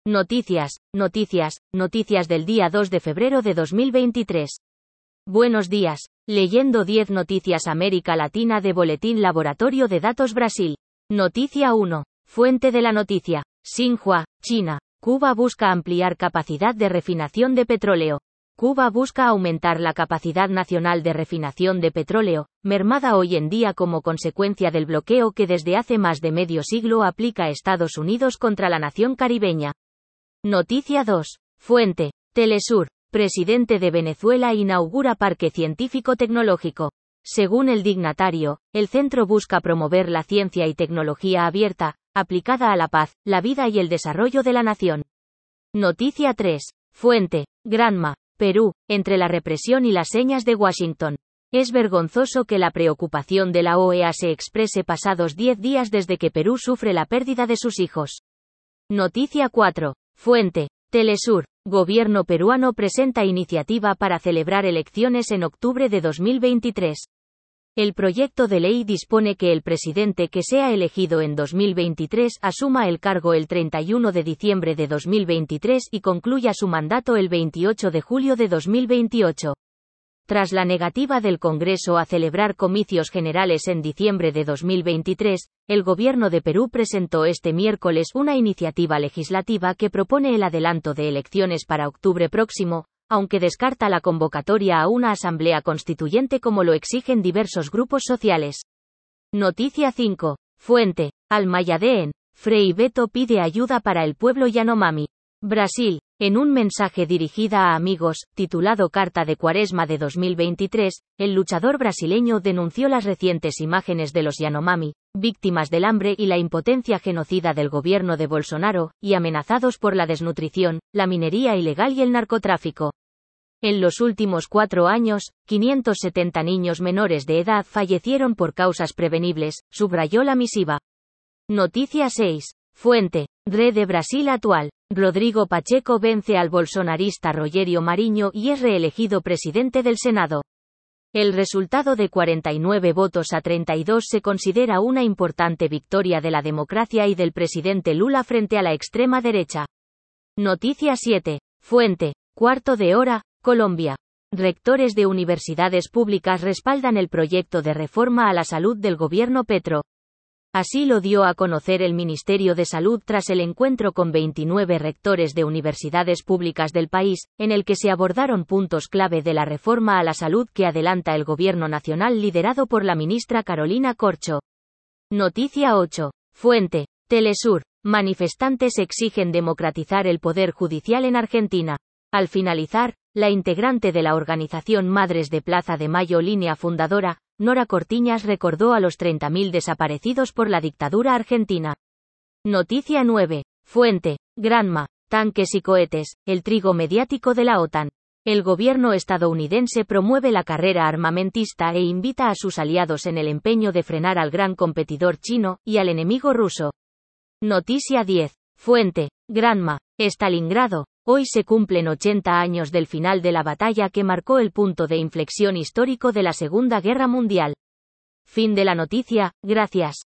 Noticias del día 2 de febrero de 2023. Buenos días. Leyendo 10 noticias América Latina de Boletín Laboratorio de Datos Brasil. Noticia 1. Fuente de la noticia. Xinhua, China. Cuba busca ampliar capacidad de refinación de petróleo. Cuba busca aumentar la capacidad nacional de refinación de petróleo, mermada hoy en día como consecuencia del bloqueo que desde hace más de medio siglo aplica Estados Unidos contra la nación caribeña. Noticia 2. Fuente. Telesur. Presidente de Venezuela inaugura Parque Científico Tecnológico. Según el dignatario, el centro busca promover la ciencia y tecnología abierta, aplicada a la paz, la vida y el desarrollo de la nación. Noticia 3. Fuente. Granma. Perú, entre la represión y las señas de Washington. Es vergonzoso que la preocupación de la OEA se exprese pasados 10 días desde que Perú sufre la pérdida de sus hijos. Noticia 4. Fuente. Telesur. Gobierno peruano presenta iniciativa para celebrar elecciones en octubre de 2023. El proyecto de ley dispone que el presidente que sea elegido en 2023 asuma el cargo el 31 de diciembre de 2023 y concluya su mandato el 28 de julio de 2028. Tras la negativa del Congreso a celebrar comicios generales en diciembre de 2023, el gobierno de Perú presentó este miércoles una iniciativa legislativa que propone el adelanto de elecciones para octubre próximo, aunque descarta la convocatoria a una asamblea constituyente como lo exigen diversos grupos sociales. Noticia 5. Fuente. Almayadeen. Frei Beto pide ayuda para el pueblo Yanomami. Brasil. En un mensaje dirigida a amigos, titulado Carta de Cuaresma de 2023, el luchador brasileño denunció las recientes imágenes de los Yanomami, víctimas del hambre y la impotencia genocida del gobierno de Bolsonaro, y amenazados por la desnutrición, la minería ilegal y el narcotráfico. En los últimos 4 años, 570 niños menores de edad fallecieron por causas prevenibles, subrayó la misiva. Noticia 6. Fuente. DRE de Brasil Atual. Rodrigo Pacheco vence al bolsonarista Rogério Marinho y es reelegido presidente del Senado. El resultado de 49 votos a 32 se considera una importante victoria de la democracia y del presidente Lula frente a la extrema derecha. Noticia 7. Fuente. Cuarto de hora, Colombia. Rectores de universidades públicas respaldan el proyecto de reforma a la salud del gobierno Petro. Así lo dio a conocer el Ministerio de Salud tras el encuentro con 29 rectores de universidades públicas del país, en el que se abordaron puntos clave de la reforma a la salud que adelanta el gobierno nacional liderado por la ministra Carolina Corcho. Noticia 8. Fuente. Telesur. Manifestantes exigen democratizar el poder judicial en Argentina. Al finalizar, la integrante de la organización Madres de Plaza de Mayo línea fundadora, Nora Cortiñas recordó a los 30.000 desaparecidos por la dictadura argentina. Noticia 9. Fuente. Granma. Tanques y cohetes, el trigo mediático de la OTAN. El gobierno estadounidense promueve la carrera armamentista e invita a sus aliados en el empeño de frenar al gran competidor chino y al enemigo ruso. Noticia 10. Fuente. Granma. Stalingrado. Hoy se cumplen 80 años del final de la batalla que marcó el punto de inflexión histórico de la Segunda Guerra Mundial. Fin de la noticia, gracias.